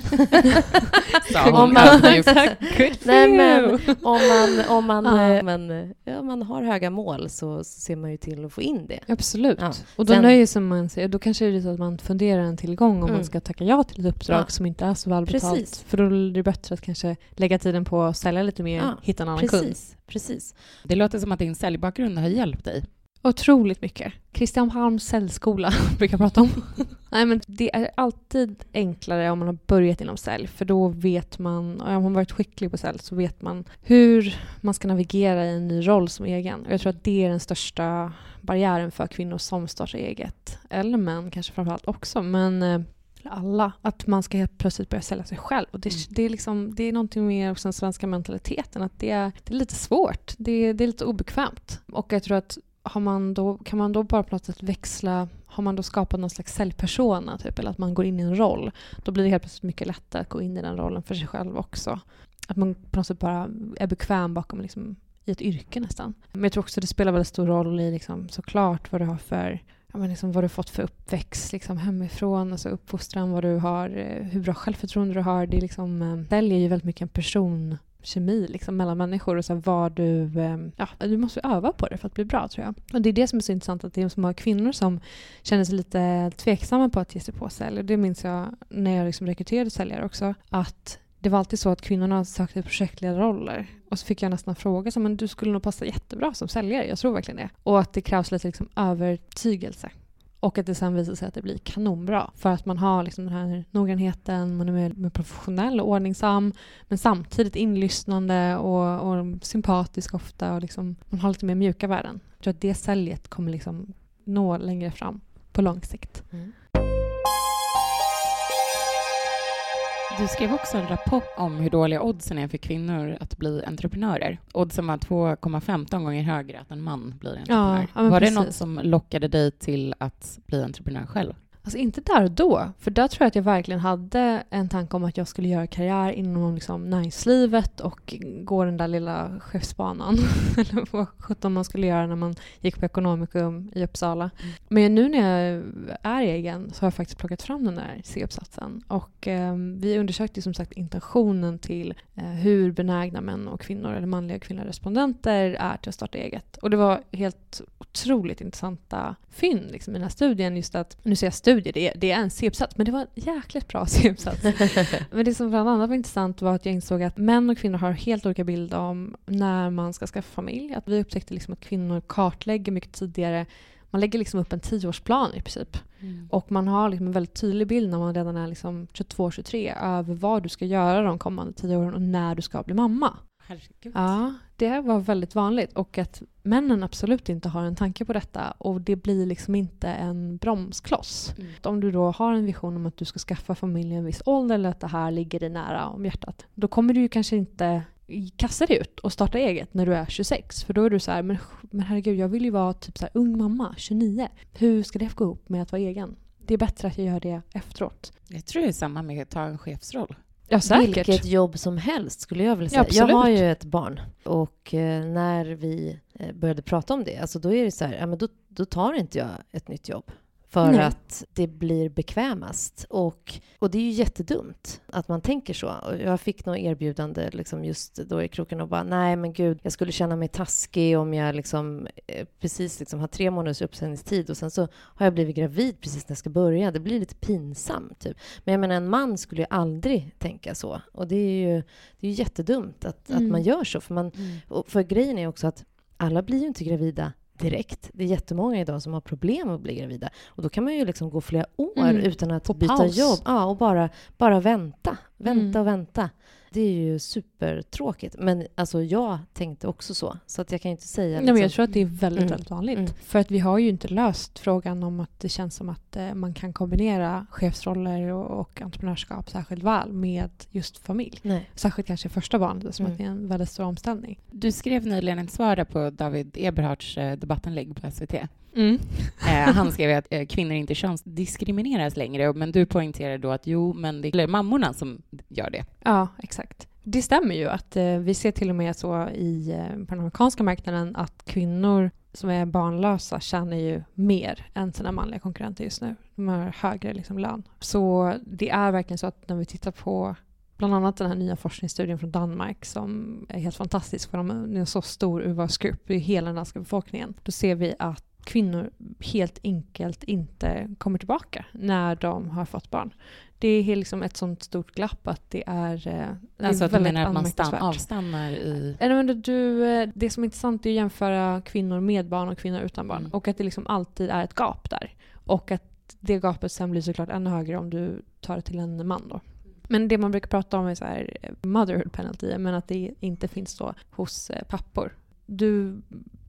om man, nej, men om man, om man, ja. eh, men, eh, ja, man har höga mål så, så ser man ju till att få in det. Absolut. Ja. Och då Sen, nöjer sig man sig. Då kanske det är så att man funderar en tillgång om mm. man ska tacka ja till ett uppdrag ja. som inte är så välbetalt. Precis. För då är det bättre att kanske lägga tiden på att sälja lite mer, ja. hitta en annan Precis. kund. Precis. Det låter som att din säljbakgrund har hjälpt dig. Otroligt mycket. Christian Palms säljskola brukar jag prata om. Nej, men det är alltid enklare om man har börjat inom sälj. För då vet man, om man har varit skicklig på sälj så vet man hur man ska navigera i en ny roll som egen. Och jag tror att det är den största barriären för kvinnor som startar eget. Eller män kanske framförallt också. Men alla. Att man ska helt plötsligt börja sälja sig själv. Och det, mm. det, är, liksom, det är någonting mer också den svenska mentaliteten. Att det är, det är lite svårt. Det, det är lite obekvämt. Och jag tror att har man då, kan man då bara på något sätt växla, har man då skapat någon slags säljpersona typ, eller att man går in i en roll, då blir det helt plötsligt mycket lättare att gå in i den rollen för sig själv också. Att man på något sätt bara är bekväm bakom liksom, i ett yrke nästan. Men jag tror också det spelar väldigt stor roll i liksom, såklart vad du har för, ja, men liksom, vad du har fått för uppväxt liksom, hemifrån, alltså uppfostran, vad du har, hur bra självförtroende du har. Det är liksom, säljer ju väldigt mycket en person kemi liksom, mellan människor och så här, vad du ja, du måste öva på det för att bli bra tror jag. Och det är det som är så intressant, att det är så många kvinnor som känner sig lite tveksamma på att ge sig på sälj. Och det minns jag när jag liksom rekryterade säljare också, att det var alltid så att kvinnorna sökte projektledarroller. Och så fick jag nästan fråga, så, men du skulle nog passa jättebra som säljare, jag tror verkligen det. Och att det krävs lite liksom övertygelse. Och att det sen visar sig att det blir kanonbra. För att man har liksom den här noggrannheten, man är mer, mer professionell och ordningsam. Men samtidigt inlyssnande och, och sympatisk ofta. Och liksom, man har lite mer mjuka värden. Jag tror att det säljet kommer liksom nå längre fram på lång sikt. Mm. Du skrev också en rapport om hur dåliga oddsen är för kvinnor att bli entreprenörer. Oddsen var två komma femton gånger högre att en man blir entreprenör. Ja, ja, var precis. det något som lockade dig till att bli entreprenör själv? Alltså inte där och då. För där tror jag att jag verkligen hade en tanke om att jag skulle göra karriär inom liksom näringslivet och gå den där lilla chefsbanan. Eller vad sjutton man skulle göra när man gick på ekonomikum i Uppsala. Mm. Men nu när jag är egen så har jag faktiskt plockat fram den där C-uppsatsen. Och eh, vi undersökte som sagt intentionen till eh, hur benägna män och kvinnor eller manliga och kvinnliga respondenter är till att starta eget. Och det var helt otroligt intressanta fynd liksom, i den här studien. Just att, nu ser jag studie, det är, det är en C-uppsats, men det var en jäkligt bra C-uppsats. Men det som bland annat var intressant var att jag insåg att män och kvinnor har helt olika bild om när man ska skaffa familj. Att vi upptäckte liksom att kvinnor kartlägger mycket tidigare. Man lägger liksom upp en tioårsplan i princip. Mm. Och man har liksom en väldigt tydlig bild när man redan är liksom tjugotvå tjugotre över vad du ska göra de kommande tio åren och när du ska bli mamma. Herregud. Ja, det var väldigt vanligt. Och att männen absolut inte har en tanke på detta. Och det blir liksom inte en bromskloss. Mm. Om du då har en vision om att du ska skaffa familj i en viss ålder eller att det här ligger dig nära om hjärtat. Då kommer du ju kanske inte kasta dig ut och starta eget när du är tjugosex. För då är du så här, men, men herregud, jag vill ju vara typ så här ung mamma, tjugonio. Hur ska det gå ihop med att vara egen? Det är bättre att jag gör det efteråt. Jag tror det är samma med att ta en chefsroll. Ja, säkert. Vilket jobb som helst skulle jag vilja säga. Ja, jag har ju ett barn och eh, när vi eh, började prata om det, alltså då är det så här, ja, men då, då tar inte jag ett nytt jobb. För Nej. Att det blir bekvämast. Och, och det är ju jättedumt att man tänker så. Och jag fick något erbjudande liksom just då i kroken och bara, nej men gud, jag skulle känna mig taskig om jag liksom, eh, precis liksom har tre månaders uppsägningstid och sen så har jag blivit gravid precis när jag ska börja. Det blir lite pinsamt typ. Men jag menar, en man skulle ju aldrig tänka så. Och det är ju, det är ju jättedumt att, mm. att man gör så. För, man, mm. och för grejen är också att alla blir ju inte gravida direkt. Det är jättemånga idag som har problem med att bli gravida. Och då kan man ju liksom gå flera år mm. utan att på byta paus. jobb. Ja, och bara, bara vänta. Vänta Mm. och vänta. Det är ju supertråkigt. Men alltså jag tänkte också så. Så att jag kan ju inte säga... Nej, liksom. men jag tror att det är väldigt, Mm. väldigt vanligt. Mm. För att vi har ju inte löst frågan om att det känns som att eh, man kan kombinera chefsroller och, och entreprenörskap särskilt väl med just familj. Nej. Särskilt kanske första barnet, som Mm. att det är en väldigt stor omställning. Du skrev nyligen ett svar där på David Eberhards eh, debattinlägg på S V T. Mm. Eh, han skrev att eh, kvinnor inte könsdiskrimineras längre, men du poängterar då att jo, men det är mammorna som gör det. Ja, exakt. Det stämmer ju att eh, vi ser till och med så i, eh, på den amerikanska marknaden att kvinnor som är barnlösa tjänar ju mer än sina manliga konkurrenter just nu. De har högre liksom lön. Så det är verkligen så att när vi tittar på bland annat den här nya forskningsstudien från Danmark som är helt fantastisk för de är en så stor urvalsgrupp i hela den danska befolkningen. Då ser vi att kvinnor helt enkelt inte kommer tillbaka när de har fått barn. Det är liksom ett sånt stort glapp att det är, det alltså är att du väldigt menar att man stan- anmärkningsvärt. avstannar i... Du, det som är intressant är att jämföra kvinnor med barn och kvinnor utan barn. Mm. Och att det liksom alltid är ett gap där. Och att det gapet sen blir såklart ännu högre om du tar det till en man då. Men det man brukar prata om är så här motherhood penalty, men att det inte finns då hos pappor. Du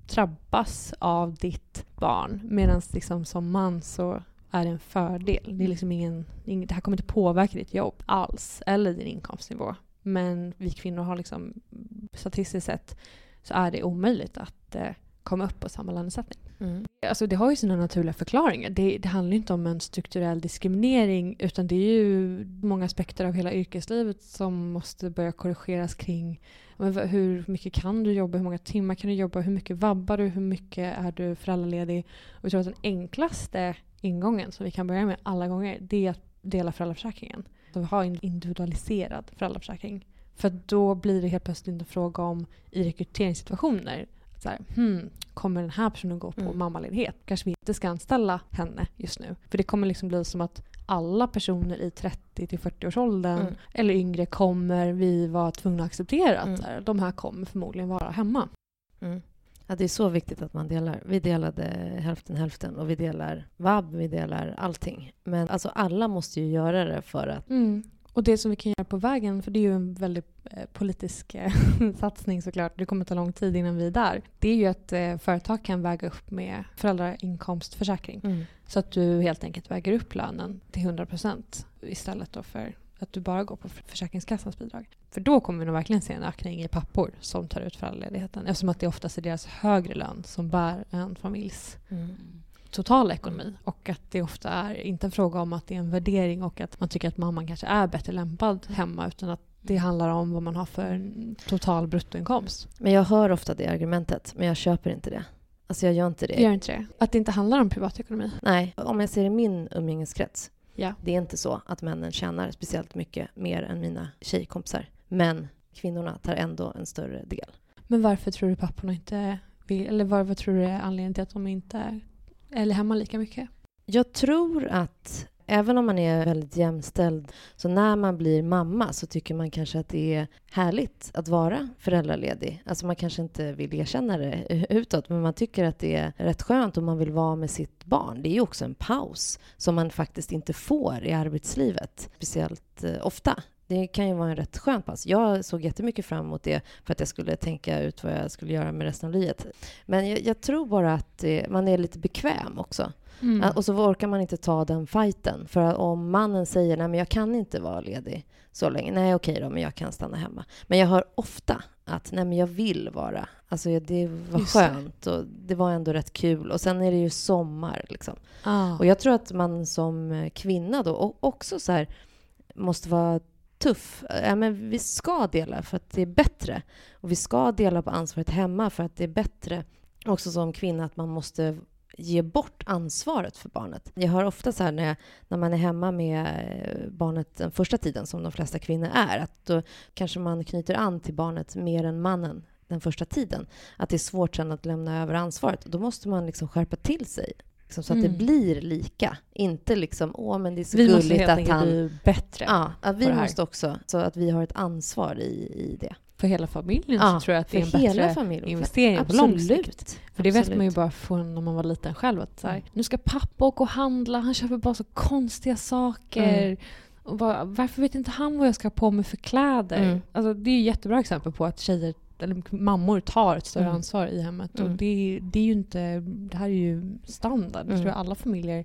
drabbas av ditt barn, medan liksom som man så är det en fördel. Det är liksom ingen, ingen, det här kommer inte påverka ditt jobb alls eller din inkomstnivå. Men vi kvinnor har liksom statistiskt sett så är det omöjligt att eh, komma upp på samma lönesättning. Mm. Alltså det har ju sina naturliga förklaringar. Det, det handlar inte om en strukturell diskriminering, utan det är ju många aspekter av hela yrkeslivet som måste börja korrigeras kring men hur mycket kan du jobba, hur många timmar kan du jobba, hur mycket vabbar du, hur mycket är du föräldraledig. Och jag tror att den enklaste ingången som vi kan börja med alla gånger, det är att dela föräldraförsäkringen. Så vi har en individualiserad föräldraförsäkring. För då blir det helt plötsligt inte fråga om i rekryteringssituationer så här, hmm, kommer den här personen gå på mm. mammaledighet? Kanske vi inte ska anställa henne just nu. För det kommer liksom bli som att alla personer i trettio till fyrtio års åldern mm. eller yngre kommer vi vara tvungna att acceptera att mm. så här, de här kommer förmodligen vara hemma. Mm. Ja, det är så viktigt att man delar. Vi delade hälften hälften och vi delar vab, vi delar allting. Men alltså alla måste ju göra det för att... Mm. Och det som vi kan göra på vägen, för det är ju en väldigt eh, politisk eh, satsning såklart, det kommer ta lång tid innan vi är där. Det är ju att eh, företag kan väga upp med föräldrainkomstförsäkring. Mm. Så att du helt enkelt väger upp lönen till hundra procent istället då för att du bara går på Försäkringskassans bidrag. För då kommer vi nog verkligen se en ökning i pappor som tar ut föräldraledigheten. Eftersom att det oftast är deras högre lön som bär en familjs mm. totala ekonomi. Och att det ofta är inte en fråga om att det är en värdering och att man tycker att mamman kanske är bättre lämpad hemma, utan att det handlar om vad man har för total bruttoinkomst. Men jag hör ofta det argumentet, men jag köper inte det. Alltså jag gör inte det. Jag gör inte det. Att det inte handlar om privatekonomi. Nej, om jag ser i min umgängeskrets. Ja. Det är inte så att männen tjänar speciellt mycket mer än mina tjejkompisar. Men kvinnorna tar ändå en större del. Men varför tror du papporna inte vill, eller varför tror du är anledningen till att de inte är eller hemma lika mycket? Jag tror att även om man är väldigt jämställd, så när man blir mamma så tycker man kanske att det är härligt att vara föräldraledig. Alltså man kanske inte vill erkänna det utåt, men man tycker att det är rätt skönt om man vill vara med sitt barn. Det är ju också en paus som man faktiskt inte får i arbetslivet, speciellt eh, ofta. Det kan ju vara en rätt skön paus. Jag såg jättemycket fram emot det för att jag skulle tänka ut vad jag skulle göra med resten av livet. Men jag, jag tror bara att eh, man är lite bekväm också. Mm. Och så orkar man inte ta den fighten. För om mannen säger, nej men jag kan inte vara ledig så länge. Nej okej då, men jag kan stanna hemma. Men jag hör ofta att, nej men jag vill vara. Alltså det var Just skönt det. Och det var ändå rätt kul. Och sen är det ju sommar liksom. Ah. Och jag tror att man som kvinna då också så här måste vara tuff. Ja, men vi ska dela för att det är bättre. Och vi ska dela på ansvaret hemma för att det är bättre. Också som kvinna att man måste ge bort ansvaret för barnet. Jag hör ofta så här när, jag, när man är hemma med barnet den första tiden, som de flesta kvinnor är, att då kanske man knyter an till barnet mer än mannen den första tiden. Att det är svårt sedan att lämna över ansvaret. Då måste man liksom skärpa till sig. Liksom, så att mm. det blir lika. Inte liksom, åh men det är så vi gulligt måste helt att han... bli bättre. Ja, att vi måste också. Så att vi har ett ansvar i, i det. För hela familjen ja, så tror jag att det är en bättre familjen. investering på lång sikt. För det Absolut. vet man ju bara från när man var liten själv. Att så här, mm. nu ska pappa åka och handla. Han köper bara så konstiga saker. Mm. Och bara, varför vet inte han vad jag ska ha på mig för kläder? Mm. Alltså, det är ett jättebra exempel på att tjejer eller mammor tar ett större mm. ansvar i hemmet. Mm. Och det, det är ju inte... Det här är ju standard. Mm. Jag tror alla familjer...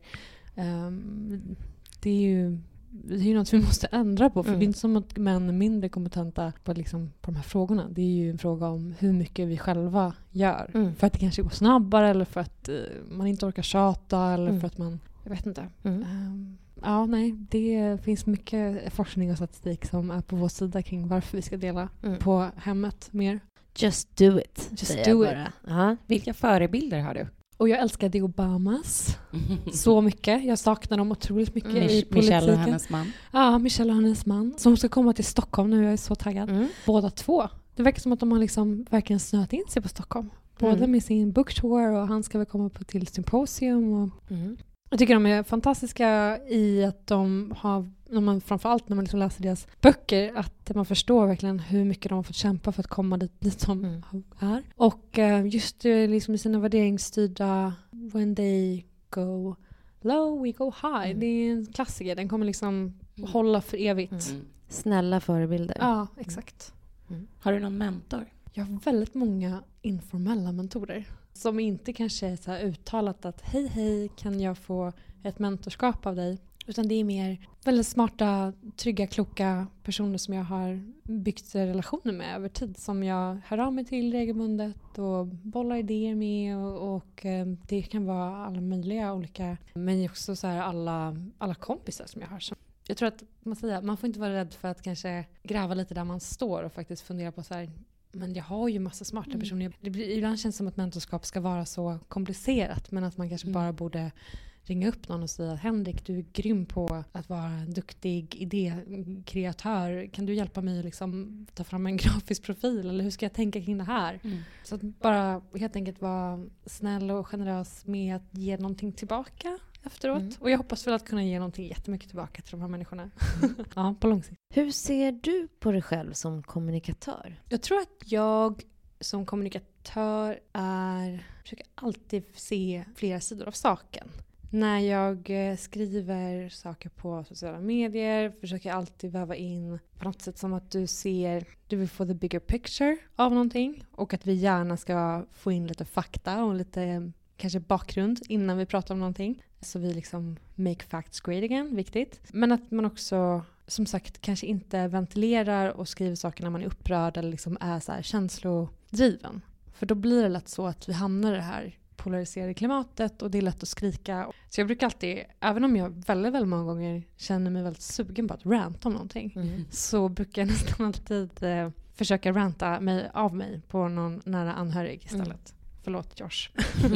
Um, det är ju... Det är ju något vi måste ändra på. För mm. det är inte som att män är mindre kompetenta på, liksom, på de här frågorna. Det är ju en fråga om hur mycket vi själva gör. Mm. För att det kanske går snabbare. Eller för att uh, man inte orkar tjata. Eller mm. för att man... Jag vet inte. Mm. Um, ja, nej. Det finns mycket forskning och statistik som är på vår sida kring varför vi ska dela mm. på hemmet mer. Just do it. Just do it. Uh-huh. Vilka förebilder har du? Och jag älskar The Obamas så mycket. Jag saknar dem otroligt mycket Mm. i politiken. Michelle och hennes man. Ja, Michelle och hennes man. Som ska komma till Stockholm nu. Jag är så taggad. Mm. Båda två. Det verkar som att de har liksom verkligen snöat in sig på Stockholm. Både Mm. med sin book tour och han ska väl komma på till symposium. Och Mm. jag tycker de är fantastiska i att de har, när man, framförallt när man liksom läser deras böcker, att man förstår verkligen hur mycket de har fått kämpa för att komma dit, dit de Mm. är. Och eh, just det, liksom i sina värderingsstyrda when they go low, we go high. Mm. Det är en klassiker. Den kommer liksom Mm. hålla för evigt. Mm. Snälla förebilder. Ja, exakt. Mm. Har du någon mentor? Jag har väldigt många informella mentorer som inte kanske är så här uttalat att hej hej, kan jag få ett mentorskap av dig? Utan det är mer väldigt smarta, trygga, kloka personer som jag har byggt relationer med över tid. Som jag hör av mig till regelbundet och bollar idéer med. Och, och eh, det kan vara alla möjliga olika, men också så här alla, alla kompisar som jag har. Som, jag tror att man, säger, man får inte vara rädd för att kanske gräva lite där man står och faktiskt fundera på så här, men jag har ju massa smarta Mm. personer. Det blir, ibland känns det som att mentorskap ska vara så komplicerat, men att man kanske Mm. bara borde ringa upp någon och säga att Henrik, du är grym på att vara en duktig idékreatör. Kan du hjälpa mig att liksom ta fram en grafisk profil? Eller hur ska jag tänka kring det här? Mm. Så att bara helt enkelt vara snäll och generös med att ge någonting tillbaka efteråt. Mm. Och jag hoppas väl att kunna ge någonting jättemycket tillbaka till de här människorna. Ja, på lång sikt. Hur ser du på dig själv som kommunikatör? Jag tror att jag som kommunikatör är, försöker alltid se flera sidor av saken. När jag eh, skriver saker på sociala medier försöker jag alltid väva in på något sätt som att du ser, du vill få the bigger picture av någonting. Och att vi gärna ska få in lite fakta och lite eh, kanske bakgrund innan vi pratar om någonting. Så vi liksom make facts great again, viktigt. Men att man också, som sagt, kanske inte ventilerar och skriver saker när man är upprörd eller liksom är så här känslodriven. För då blir det lätt så att vi hamnar i det här polariserade klimatet och det är lätt att skrika. Så jag brukar alltid, även om jag väldigt, väldigt många gånger känner mig väldigt sugen på att ranta om någonting, Mm. så brukar jag nästan alltid eh, försöka ranta mig av mig på någon nära anhörig istället. Mm. Förlåt Josh.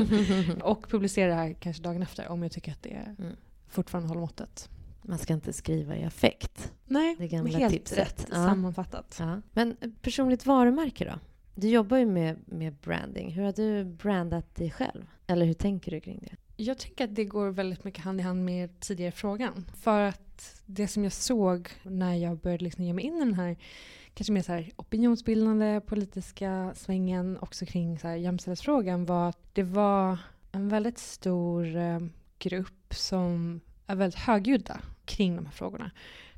Och publicera det här kanske dagen efter om jag tycker att det Mm. fortfarande håller måttet. Man ska inte skriva i affekt. Nej, Det gamla helt tipset. rätt Ja. sammanfattat. Ja. Men personligt varumärke då? Du jobbar ju med, med branding. Hur har du brandat dig själv? Eller hur tänker du kring det? Jag tycker att det går väldigt mycket hand i hand med tidigare frågan. För att det som jag såg när jag började liksom ge mig in i den här kanske mer så här opinionsbildande politiska svängen också kring så här jämställdhetsfrågan var att det var en väldigt stor eh, grupp som är väldigt högljudda kring de här frågorna.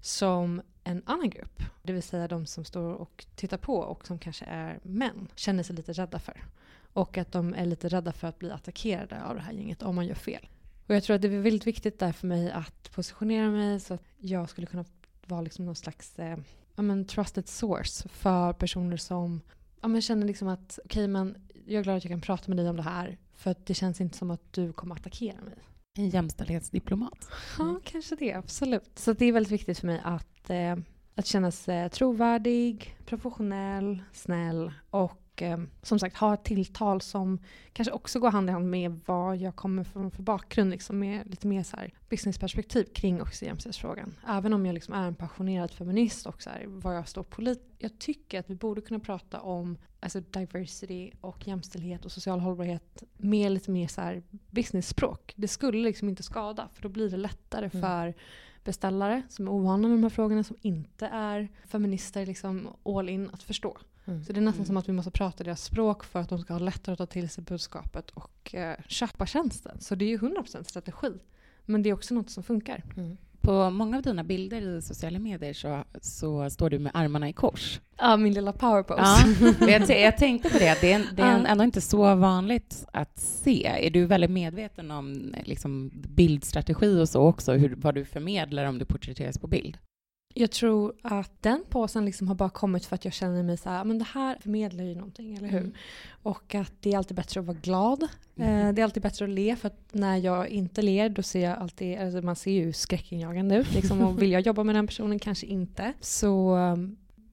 Som en annan grupp, det vill säga de som står och tittar på och som kanske är män, känner sig lite rädda för. Och att de är lite rädda för att bli attackerade av det här gänget om man gör fel. Och jag tror att det är väldigt viktigt där för mig att positionera mig så att jag skulle kunna vara liksom någon slags eh, ja, men trusted source för personer som ja, men känner liksom att okej, okay, men jag är glad att jag kan prata med dig om det här för att det känns inte som att du kommer attackera mig. En jämställdhetsdiplomat. Ja, kanske det, absolut. Så det är väldigt viktigt för mig att, eh, att känna sig trovärdig, professionell, snäll och eh, som sagt ha ett tilltal som kanske också går hand i hand med vad jag kommer från för bakgrund, liksom med lite mer så här businessperspektiv kring också jämställdhetsfrågan. Även om jag liksom är en passionerad feminist och så här, vad jag står politiskt. Jag tycker att vi borde kunna prata om alltså diversity och jämställdhet och social hållbarhet med lite mer så här business-språk. Det skulle liksom inte skada, för då blir det lättare Mm. för beställare som är ovana med de här frågorna, som inte är feminister liksom all in, att förstå. Mm. Så det är nästan Mm. som att vi måste prata deras språk för att de ska ha lättare att ta till sig budskapet och eh, köpa tjänsten. Så det är ju hundra procent strategi. Men det är också något som funkar. Mm. På många av dina bilder i sociala medier så, så står du med armarna i kors. Ja, min lilla powerpose. Ja, jag, t- jag tänkte på det. Det är, det är Ja. ändå inte så vanligt att se. Är du väldigt medveten om liksom, bildstrategi och så också? Hur, vad du förmedlar om du porträtteras på bild? Jag tror att den påsen liksom har bara kommit för att jag känner mig så här, men det här förmedlar ju någonting, eller hur? Mm. Och att det är alltid bättre att vara glad. Mm. Eh, det är alltid bättre att le, för att när jag inte ler då ser jag alltid, alltså man ser ju skräckinjagande ut. Liksom, och vill jag jobba med den personen, kanske inte. Så um,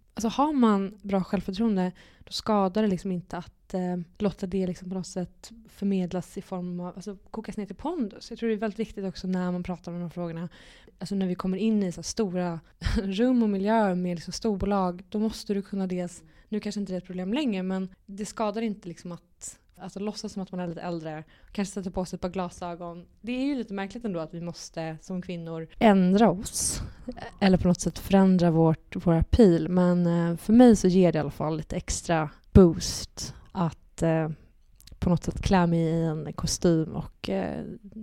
Alltså har man bra självförtroende, då skadar det liksom inte att eh, låta det liksom på något sätt förmedlas i form av, alltså kokas ner till pondus. Jag tror det är väldigt viktigt också när man pratar om de här frågorna. Alltså när vi kommer in i så stora rum och miljöer med liksom storbolag, då måste du kunna dels, nu kanske inte det är ett problem längre, men det skadar inte liksom att alltså låtsas som att man är lite äldre, kanske sätta på sig ett par glasögon. Det är ju lite märkligt ändå att vi måste som kvinnor ändra oss eller på något sätt förändra vårt, våra pil. Men eh, för mig så ger det i alla fall lite extra boost att eh, på något sätt klä mig i en kostym och eh,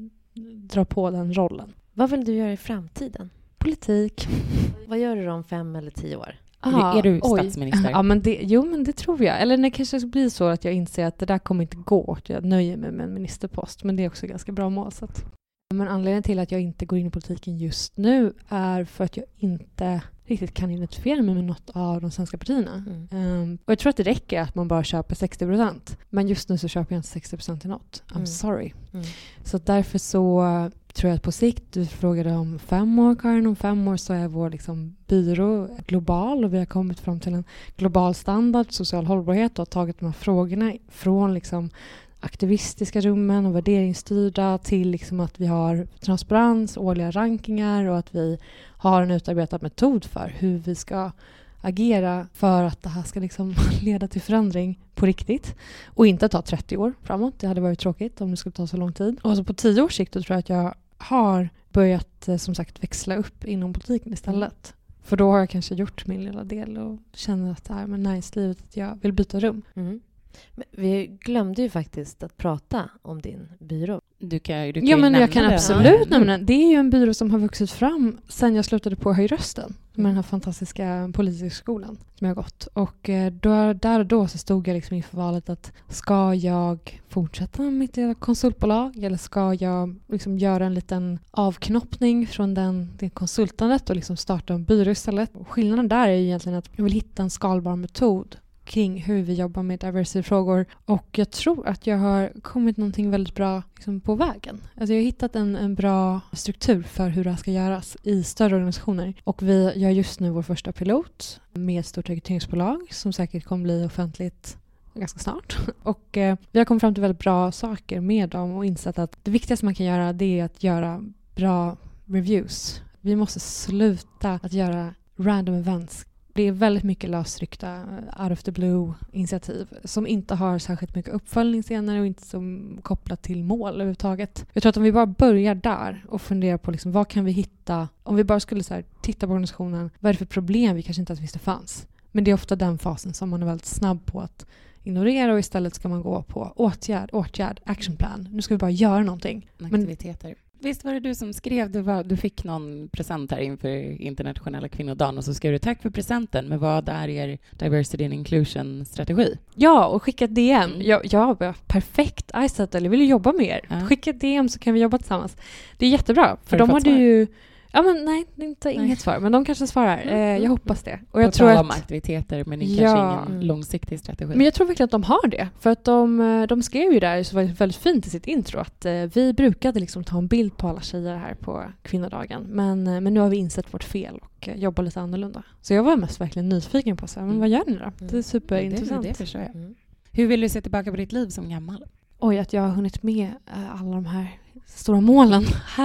dra på den rollen. Vad vill du göra i framtiden? Politik. Vad gör du om fem eller tio år? Aha, är du statsminister? Ja, men det, jo, men det tror jag. Eller det kanske blir så att jag inser att det där kommer inte gå. Att jag nöjer mig med en ministerpost. Men det är också ganska bra mål. Så att. Men anledningen till att jag inte går in i politiken just nu är för att jag inte riktigt kan identifiera mig med något av de svenska partierna. Mm. Um, och jag tror att det räcker att man bara köper sextio procent. Men just nu så köper jag inte sextio procent i något. I'm mm. sorry. Mm. Så därför så tror jag att på sikt, du frågade om fem år, Karin, om fem år så är vår liksom, byrå global och vi har kommit fram till en global standard, social hållbarhet och har tagit de här frågorna från liksom, aktivistiska rummen och värderingsstyrda till liksom, att vi har transparens, årliga rankingar och att vi har en utarbetad metod för hur vi ska agera för att det här ska liksom leda till förändring på riktigt och inte ta trettio år framåt. Det hade varit tråkigt om det skulle ta så lång tid. Och så på tio års sikt då tror jag att jag har börjat som sagt växla upp inom politiken istället. Mm. För då har jag kanske gjort min lilla del och känner att det här med näringslivet att jag vill byta rum. Mm. Men vi glömde ju faktiskt att prata om din byrå. Du kan, du kan ja, men jag kan det. absolut nämna den. Det är ju en byrå som har vuxit fram sen jag slutade på Höj rösten. Med den här fantastiska politiska skolan som jag har gått. Och då, där och då så stod jag liksom inför valet att ska jag fortsätta med mitt lilla konsultbolag eller ska jag liksom göra en liten avknoppning från den, det konsultandet och liksom starta en byrå istället. Och skillnaden där är ju egentligen att jag vill hitta en skalbar metod kring hur vi jobbar med diversity-frågor. Och jag tror att jag har kommit någonting väldigt bra liksom, på vägen. Alltså jag har hittat en, en bra struktur för hur det här ska göras i större organisationer. Och vi gör just nu vår första pilot med ett stort rekryteringsbolag som säkert kommer bli offentligt ganska snart. Och eh, vi har kommit fram till väldigt bra saker med dem och insett att det viktigaste man kan göra det är att göra bra reviews. Vi måste sluta att göra random events. Det är väldigt mycket lösryckta out of the blue initiativ som inte har särskilt mycket uppföljning senare och inte som kopplat till mål överhuvudtaget. Jag tror att om vi bara börjar där och funderar på liksom, vad kan vi hitta, om vi bara skulle så här, titta på organisationen, vad är det för problem vi kanske inte ens visste fanns. Men det är ofta den fasen som man är väldigt snabb på att ignorera och istället ska man gå på åtgärd, åtgärd, actionplan. Nu ska vi bara göra någonting. Aktiviteter. Men, visst var det du som skrev, du, var, du fick någon present här inför internationella kvinnodagen och så skrev du tack för presenten, men vad är er diversity and inclusion-strategi? Ja, och skicka ett D M. Mm. Ja, ja, perfekt. Izettle, jag vill ju jobba med er. Ja. Skicka ett D M så kan vi jobba tillsammans. Det är jättebra, för de hade svar? ju... Ja, men nej, inte nej. Inget svar. Men de kanske svarar. Mm. Eh, jag hoppas det. Och jag tror att om aktiviteter, men det är ja. kanske ingen långsiktig strategi. Men jag tror verkligen att de har det. För att de, de skrev ju där, så var det väldigt fint i sitt intro, att eh, vi brukade liksom ta en bild på alla tjejer här på kvinnodagen. Men, eh, men nu har vi insett vårt fel och eh, jobbar lite annorlunda. Så jag var mest verkligen nyfiken på så här, men vad gör ni då? Mm. Det är superintressant. Det, det förstår jag. Mm. Hur vill du se tillbaka på ditt liv som gammal? Oj, att jag har hunnit med äh, alla de här stora målen.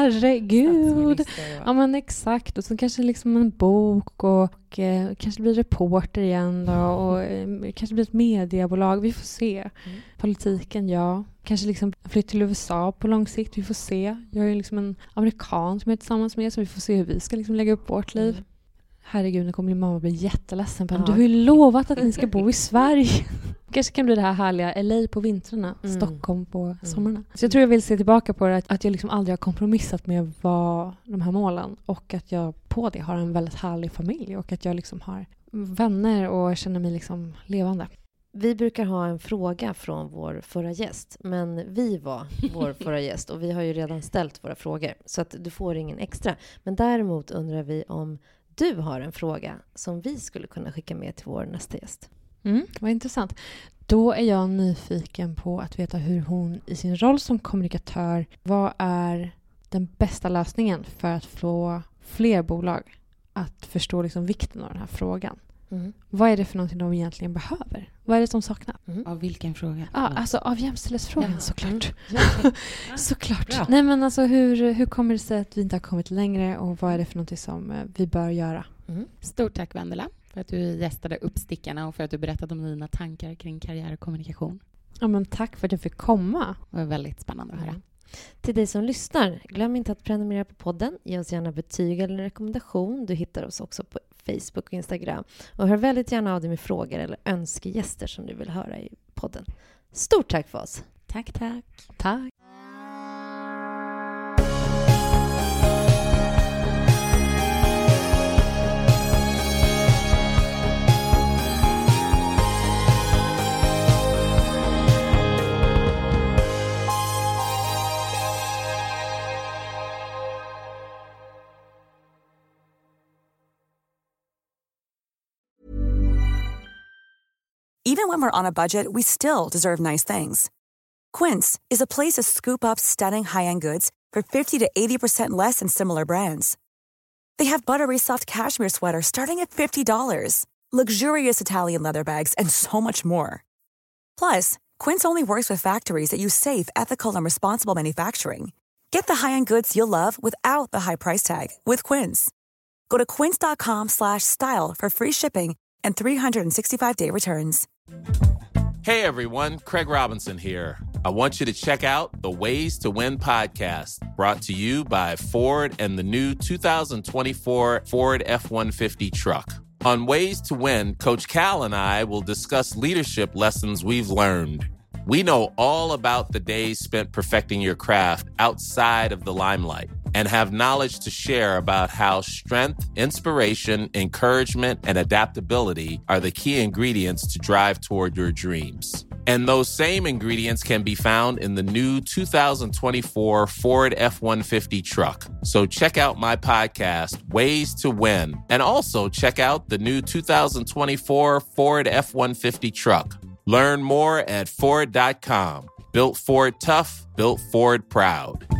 Herregud. Ja, men exakt. Och så kanske liksom en bok och, och eh, kanske blir reporter igen då, och eh, kanske blir ett mediebolag. Vi får se. Mm. Politiken, ja. Kanske liksom flytta till U S A på lång sikt. Vi får se. Jag är liksom en amerikan som är tillsammans med, så vi får se hur vi ska liksom lägga upp vårt liv. Mm. Herregud, nu kommer min mamma bli jätteledsen. Ja. Du har ju lovat att ni ska bo i Sverige. Kanske kan bli det här härliga L A på vintrarna, mm. Stockholm på mm. sommarna. Så jag tror jag vill se tillbaka på det, att, att jag liksom aldrig har kompromissat med vad, de här målen. Och att jag på det har en väldigt härlig familj. Och att jag liksom har vänner och känner mig liksom levande. Vi brukar ha en fråga från vår förra gäst. Men vi var vår förra gäst och vi har ju redan ställt våra frågor. Så att du får ingen extra. Men däremot undrar vi om du har en fråga som vi skulle kunna skicka med till vår nästa gäst. Mm, vad intressant. Då är jag nyfiken på att veta hur hon i sin roll som kommunikatör, vad är den bästa lösningen för att få fler bolag att förstå liksom vikten av den här frågan? Mm. Vad är det för någonting de egentligen behöver? Vad är det som saknas? Mm. Av vilken fråga? Ja, alltså av jämställdhetsfrågan, ja. såklart. Mm. såklart. Bra. Nej, men alltså hur, hur kommer det sig att vi inte har kommit längre och vad är det för någonting som vi bör göra? Mm. Stort tack, Vendela, för att du gästade Uppstickarna och för att du berättade om dina tankar kring karriär och kommunikation. Ja, men tack för att jag fick komma. Det var väldigt spännande att höra. Mm. Till dig som lyssnar, glöm inte att prenumerera på podden. Ge oss gärna betyg eller en rekommendation. Du hittar oss också på Facebook och Instagram. Och hör väldigt gärna av dig med frågor eller önskegäster som du vill höra i podden. Stort tack för oss. Tack, tack. Tack. Even when we're on a budget, we still deserve nice things. Quince is a place to scoop up stunning high-end goods for fifty to eighty percent less than similar brands. They have buttery soft cashmere sweaters starting at fifty dollars, luxurious Italian leather bags, and so much more. Plus, Quince only works with factories that use safe, ethical, and responsible manufacturing. Get the high-end goods you'll love without the high price tag with Quince. Go to quince.com slash style for free shipping and three sixty-five day returns. Hey everyone, Craig Robinson here. I want you to check out the Ways to Win podcast, brought to you by Ford and the new two thousand twenty-four Ford F one fifty truck. On Ways to Win, Coach Cal and I will discuss leadership lessons we've learned. We know all about the days spent perfecting your craft outside of the limelight and have knowledge to share about how strength, inspiration, encouragement, and adaptability are the key ingredients to drive toward your dreams. And those same ingredients can be found in the new two thousand twenty-four Ford F one fifty truck. So check out my podcast, Ways to Win, and also check out the new two thousand twenty-four Ford F one fifty truck. Learn more at Ford dot com. Built Ford tough, built Ford proud.